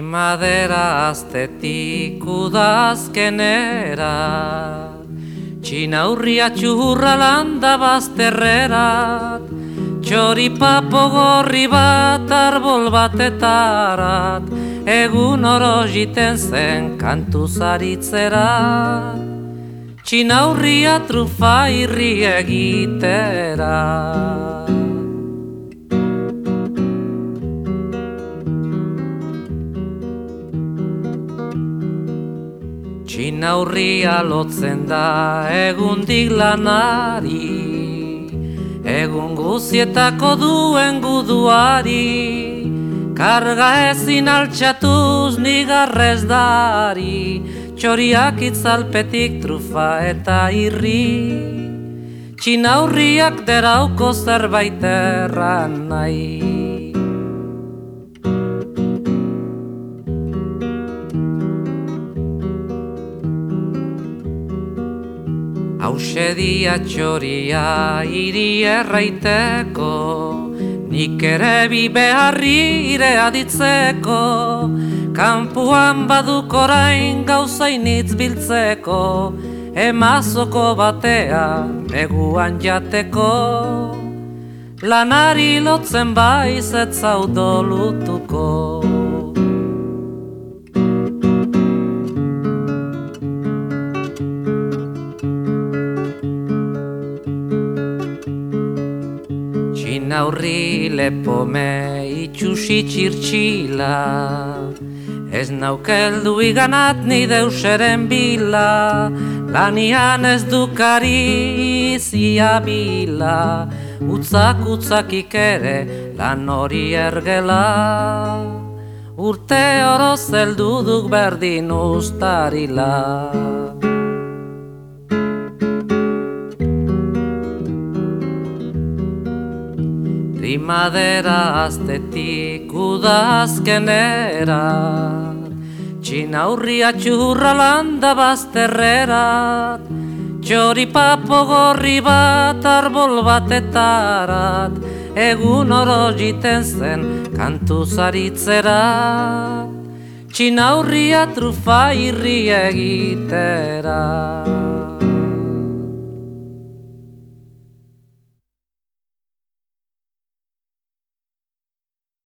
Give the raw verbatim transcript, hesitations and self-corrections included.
Primadera aztetik udazkenera, txinaurria txurra landa bazterrerat, txoripapo gorri bat arbol batetarat, egun oro jiten zen kantuzaritzera, txinaurria trufa irri egitera. Txinaurria lotzen da egundik lanari, egun guzietako duen guduari, karga ezin altxatuz nigarrez dari, txoriak itzalpetik trufa eta irri, txinaurriak derauko zerbait erran nahi. Hauxe dia txoria iri erraiteko, nik ere bi beharri ire aditzeko, kanpuan baduk orain gauzainitz biltzeko, emazoko batea neguan jateko, lanari lotzen baiz ez zaudo lutuko. Txinaurri lepome itxusi txirtxila, ez naukeldu iganat ni deuseren bila, lanian ez dukari izia bila, utzak utzakik ere lan hori ergela, urte oro zeldu duk berdin ustarila. Primadera aztetik udazkenera, txinaurria txurra landa bazterrerat, txoripapo gorri bat arbol batetarat, egun oro jiten zen kantuzaritzera, txinaurria trufa irri egitera.